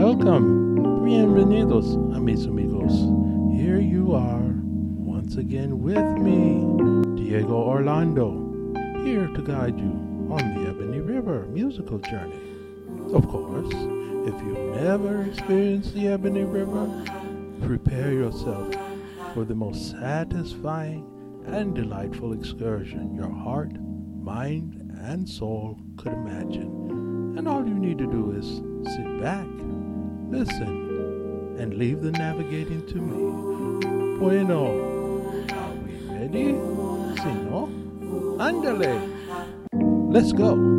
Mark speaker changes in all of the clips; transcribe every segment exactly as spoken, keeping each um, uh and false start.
Speaker 1: Welcome, bienvenidos, mis amigos. Here you are, once again with me, Diego Orlando, here to guide you on the Ebony River musical journey. Of course, if you've never experienced the Ebony River, prepare yourself for the most satisfying and delightful excursion your heart, mind, and soul could imagine. And all you need to do is sit back, listen, and leave the navigating to me. Bueno, are we ready? Si no, ándale. Let's go.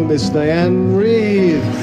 Speaker 2: welcome Mister Ann Reeves.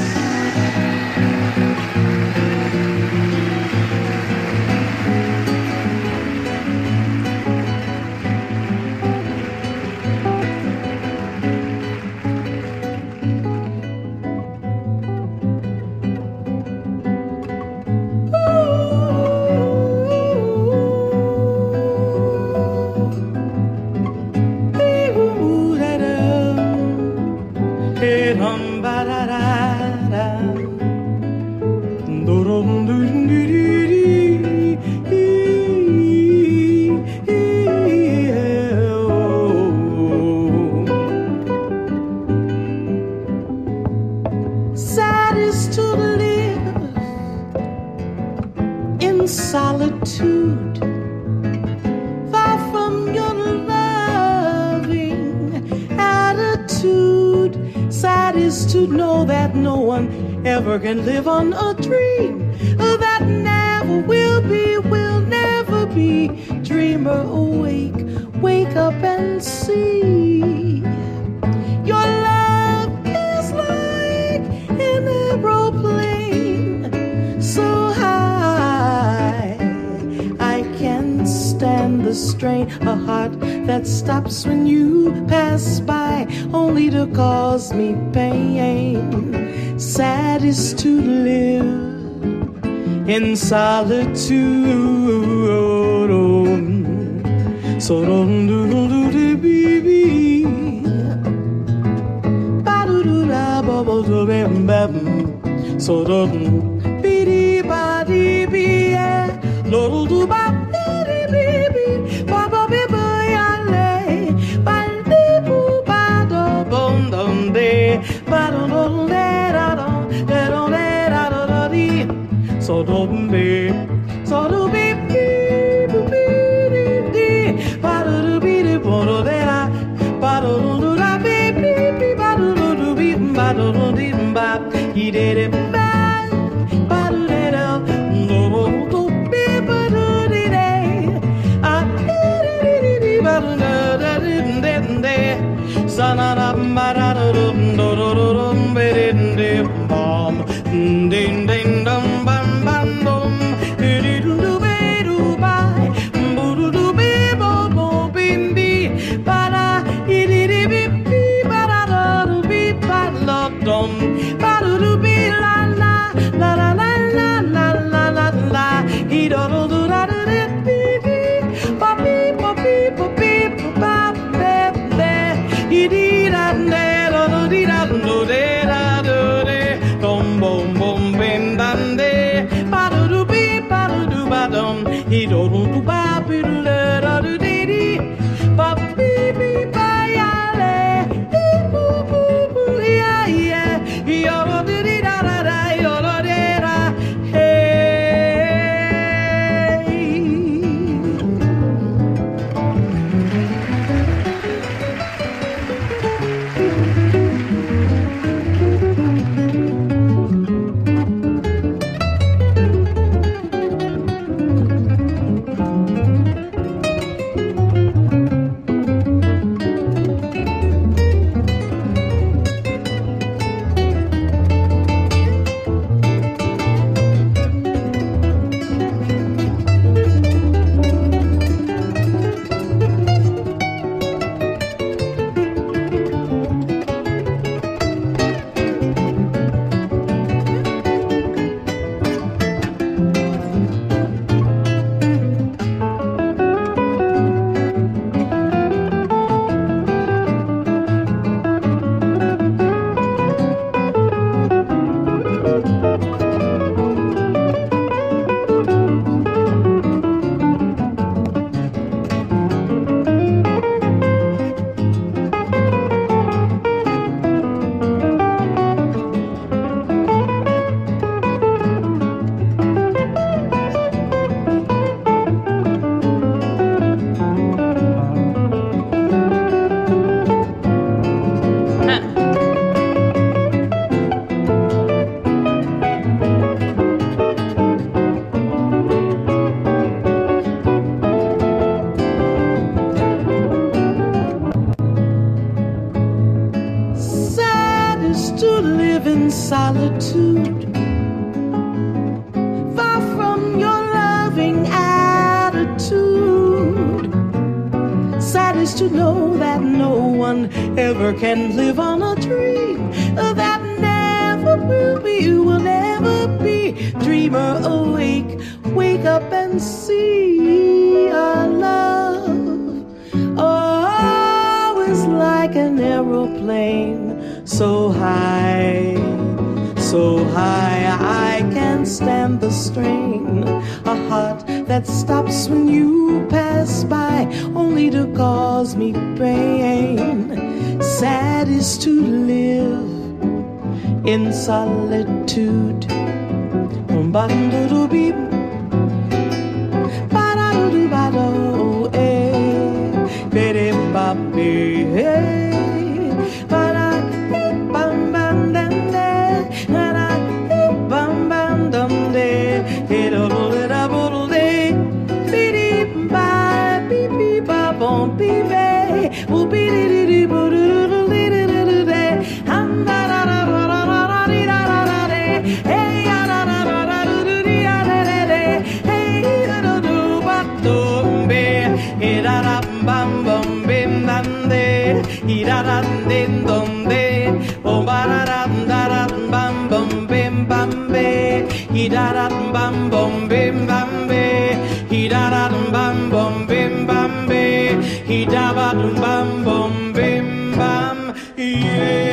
Speaker 3: Sad is to live in solitude, far from your loving attitude. Sad is to know that no one ever can live on a dream that never will be, will never be. Dreamer, awake, wake up and see. Your love is like an aeroplane so high I can stand the strain. A heart that stops when you pass by, only to cause me pain. Sad is to live in solitude. So don't do do do baby. Ba do do da ba ba do bam bam. So don't be di ba di bi ya. Lo do ba di bi bi. Ba ba bi ba ya le. Ba di bu ba do bom dom de. Ba do do de da do de do de da do do di. So don't be. So do be be be be di. Ba do do be di bo do de da. Ba do do da be be be. Ba do do do be ba do do di ba. He did it back. Ba do de da. No do be ba do di de. Ah di di di di ba do da da di de de. Sa na na ba da do do do do do do be di di bom. Ding ding dum bam bam dum. Di di do do be do ba. Bo do do be bo bo bim bi. Ba da di di di bi bi ba da do do bi ba lo dum. Ba do do bi la la la la la la la la la la. He do do do da do di bi bi. Ba bi ba bi ba bi ba ba ba. He di da de do do di da do de da do de. Dum bom bom bim dam de. Ba do do bi ba do do ba dum. He do do do ba bi do da da do di di. Ba bi bi ba ya le. Di bu bu bu ya ya. Yo do di di da da da. Yo do de da. Hey. is to know that no one ever can live on a dream that never will be, will never be. Dreamer awake, wake up and see our love. Oh, it's like an aeroplane, so high, so high I can't stand the strain. A heart that stops when you pass by, only to cause me pain. Sad is to live in solitude. Ba-dum-doo-doo-beep, ba-da-doo-doo-ba-do, eh, ba-dee-ba-bee, eh, ba-da-bam-bam-dum-de, ba-da-bam-bam-dum-de, eh-do-do-da-bo-do-de, bee-dee-ba-bee-bee-ba-bom-bee-bee, oo-bee-dee-dee-dee-bo-do-do-do-dee-dee-dee-dee, hum-da-da-da-da-da-da-da-dee-da-da-da-dee, hey. Bam bam bim dam de, ira dam din dom de, oh ba da dam da dam bam bam bim bam be, ira dam bam bam bim bam be, ira dam bam bam bim bam be, ira dam bam bam bim bam, yeah.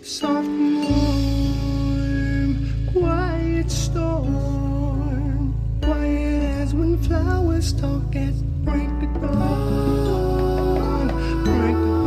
Speaker 3: soft and warm, quiet storm, quiet as when flowers talk at break of dawn, break of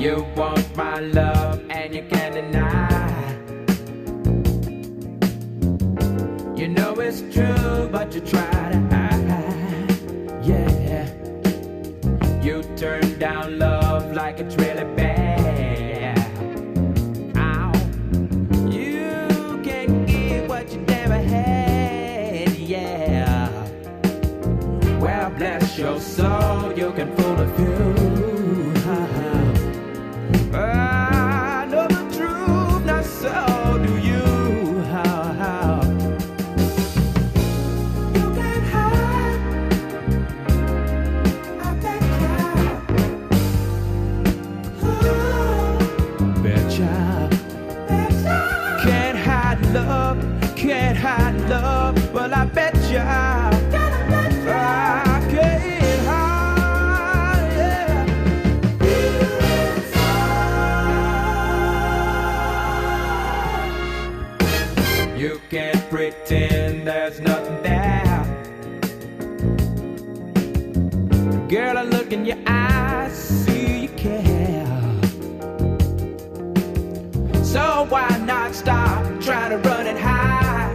Speaker 4: You want my love and you can't deny. You know it's true, but you try to hide. Yeah. You turn down love like it's really bad. Ow. You can't give what you never had. Yeah. Well, bless your soul, you can fool a few. I know the truth, not so do you. How, how? You can't hide. I bet you. Betcha. Betcha. Can't hide love, can't hide love. Well, I bet you. I can't hide, yeah. You can't pretend there's nothing there. Girl, I look in your eyes, see you care. So why not stop trying to run and hide?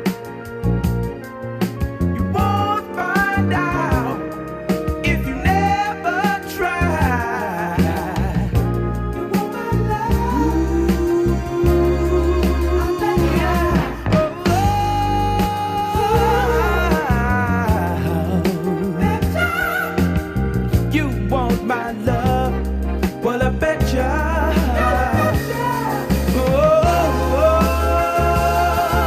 Speaker 4: You won't find out if you never try. You want my love? I bet you. You want my love? Well, I bet ya. Oh, oh, oh.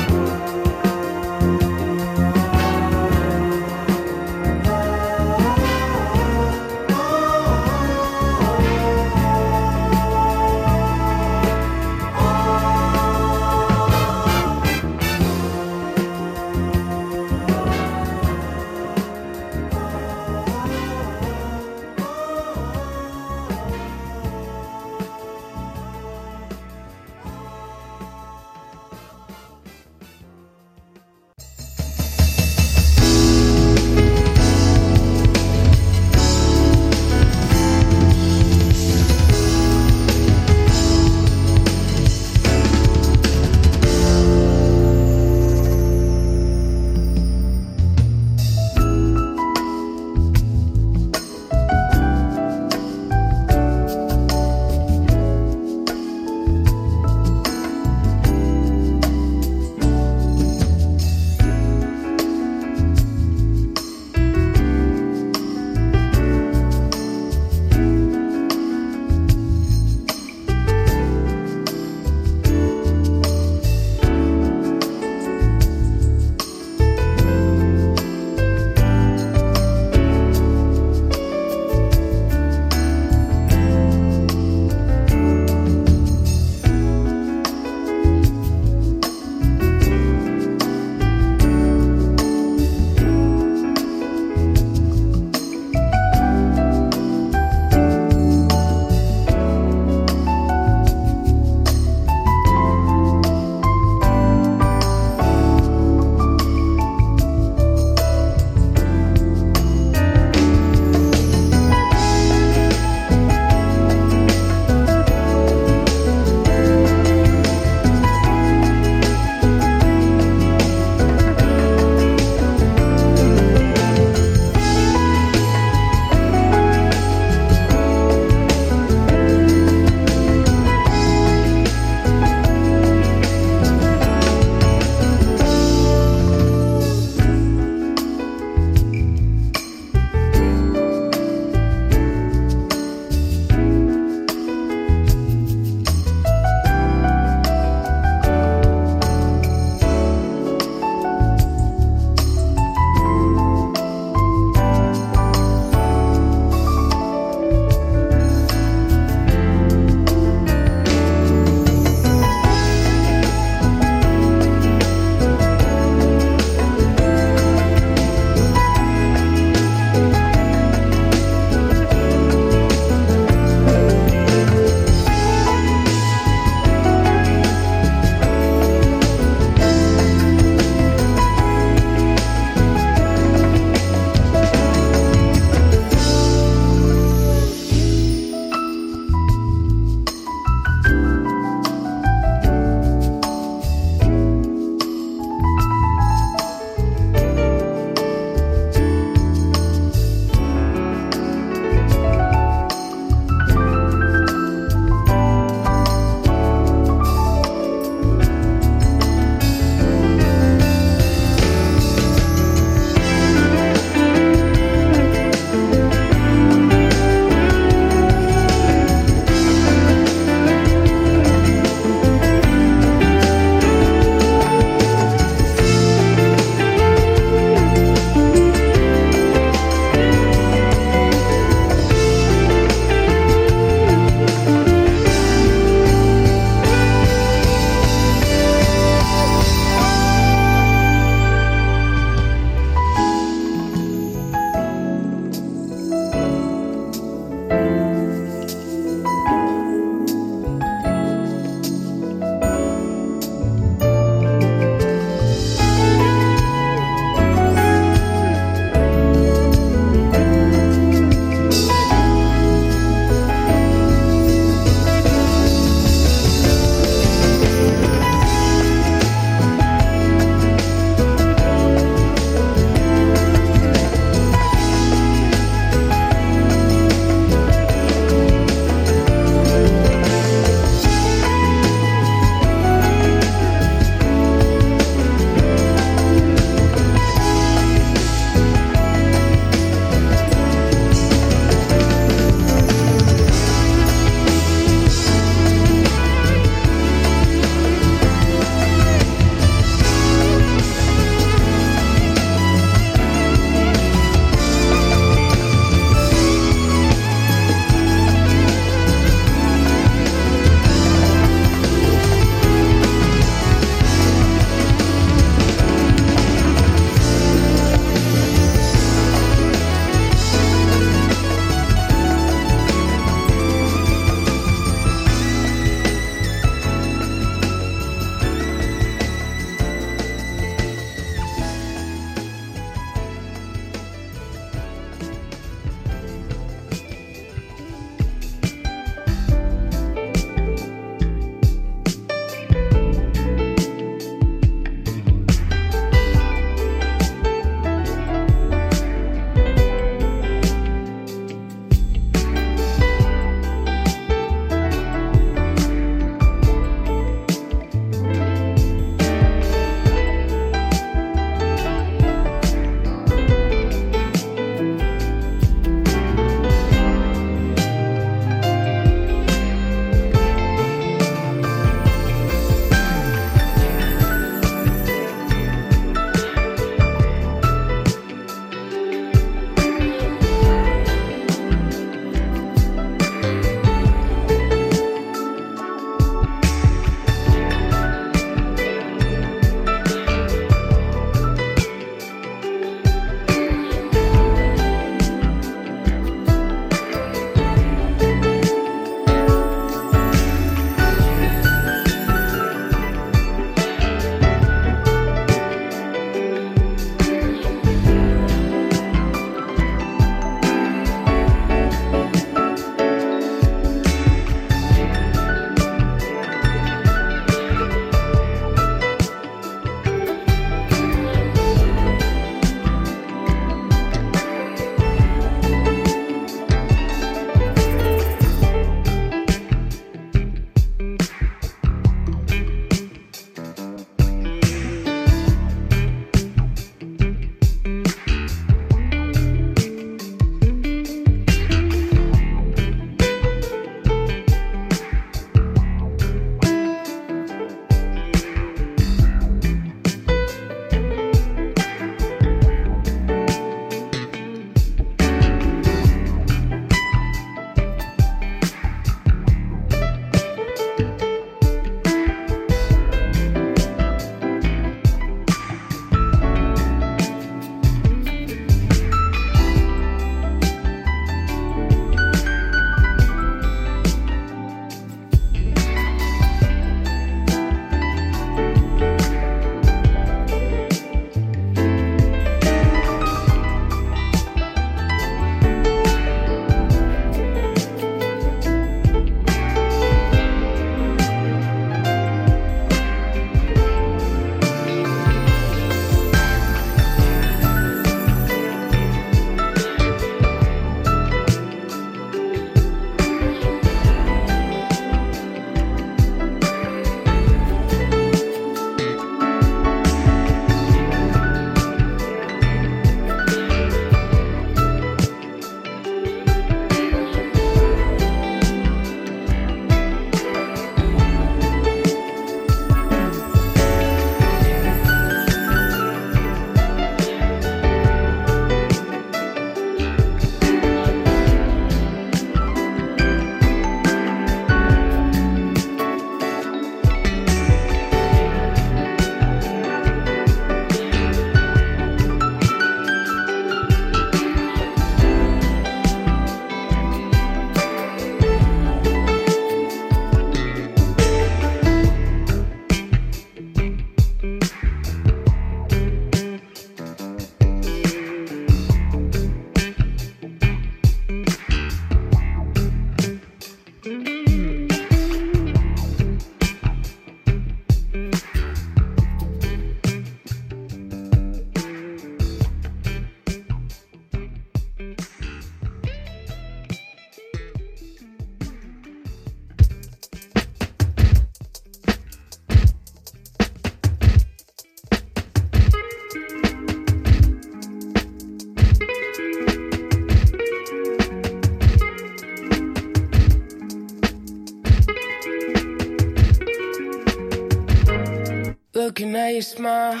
Speaker 5: Looking at your smile,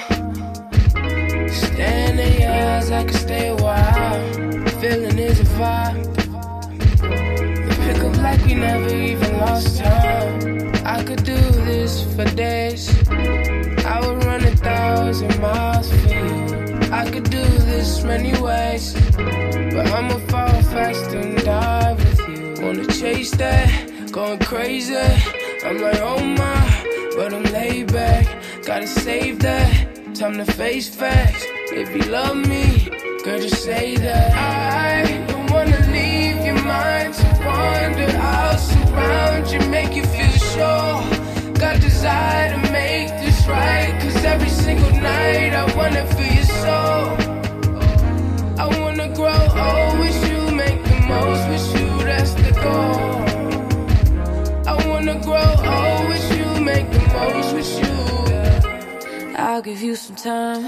Speaker 5: staring in your eyes, I could stay a while. Feeling is a vibe. We pick up like we never even lost time. I could do this for days. I would run a thousand miles for you. I could do this many ways, but I'ma fall fast and die with you. Wanna chase that, going crazy. I'm like, oh my, but I'm laid back. Gotta save that, time to face facts. If you love me, girl, just say that. I don't wanna leave your mind to wander. I'll surround you, make you feel sure. Got desire to make this right, cause every single night I wanna feel your soul. I wanna grow old with you, make the most with you, that's the goal. I wanna grow old with you, make the most with you. I'll give you some time.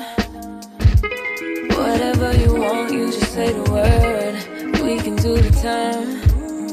Speaker 5: Whatever you want, you just say the word. We can do the time.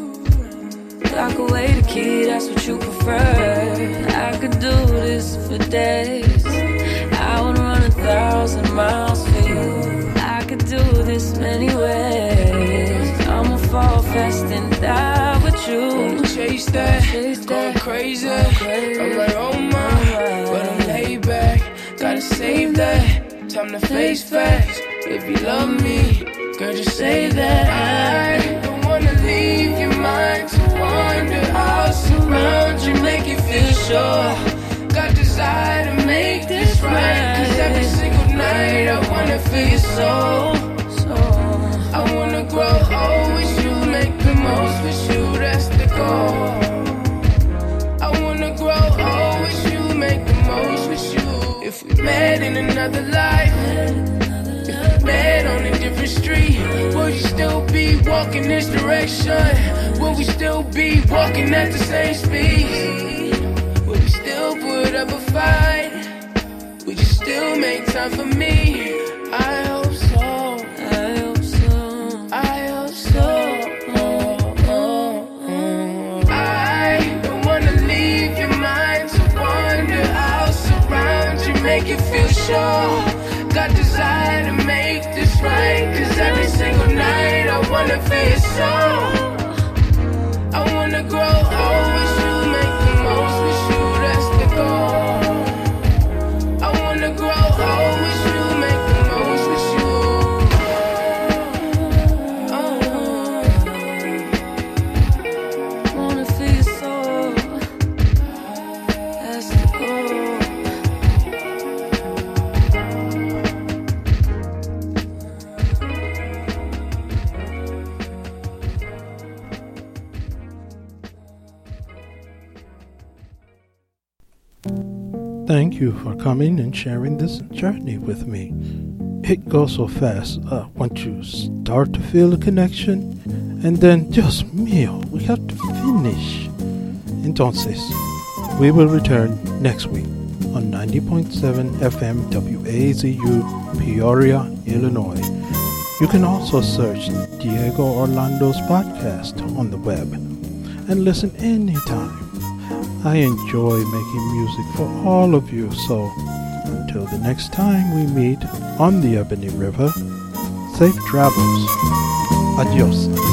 Speaker 5: Lock away the key, that's what you prefer. I could do this for days. I would run a thousand miles for you. I could do this many ways. I'ma fall fast and die with you. Wanna chase that, chase that. Going crazy. crazy. I'm like, oh my, but I'm laid back. Gotta save that, time to face facts. If you love me, girl, just say that. I don't wanna leave your mind to wander. I'll surround you, make you feel sure. Got desire to make this right, cause every single night I wanna feel your soul. So I wanna grow old with you, make the most with you, that's the goal. I wanna grow old with you, make the most with you. If we met in another life, if we met on a different street, will you still be walking this direction? Will we still be walking at the same speed? Will we still put up a fight? Would you still make time for me? I hope so. I hope so. I hope so. Oh, oh, oh. I don't wanna leave your mind to wander. I'll surround you, make you feel sure. Got desire to make this right, cause every single night I wanna feel your soul. I wanna grow old with you, make the most with you, that's the goal. I wanna grow old with you, make the most with you. Oh, wanna feel your soul, that's the goal.
Speaker 1: Thank you for coming and sharing this journey with me. It goes so fast uh, once you start to feel the connection, and then just mío, we have to finish. Entonces, we will return next week on ninety point seven F M W A Z U, Peoria, Illinois. You can also search Diego Orlando's podcast on the web and listen anytime. I enjoy making music for all of you, so until the next time we meet on the Ebony River, safe travels. Adios.